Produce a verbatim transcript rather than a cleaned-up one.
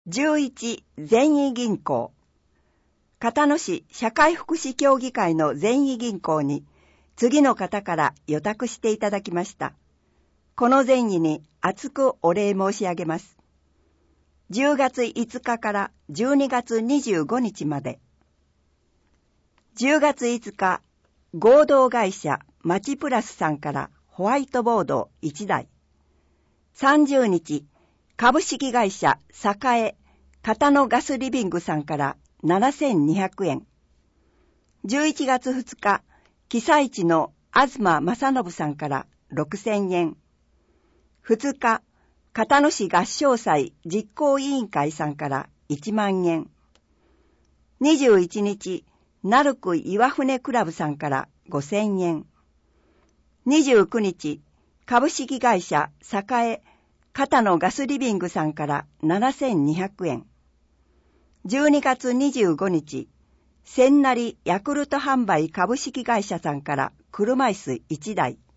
じゅういち善意銀行。片野市社会福祉協議会の善意銀行に次の方から予託していただきました。この善意に厚くお礼申し上げます。じゅうがついつかからじゅうにがつにじゅうごにちまで。じゅうがついつか、合同会社マチプラスさんからホワイトボードいちだい。さんじゅうにち、株式会社栄片野ガスリビングさんからななせんにひゃくえん。じゅういちがつふつか、被災地の東正信さんからろくせんえん。ふつか、片野市合唱祭実行委員会さんからいちまんえん。にじゅういちにち、鳴久岩船クラブさんからごせんえん。にじゅうくにち、株式会社栄片野ガスリビングさんからななせんにひゃくえん。じゅうにがつにじゅうごにち、千成ヤクルト販売株式会社さんから車椅子いちだい。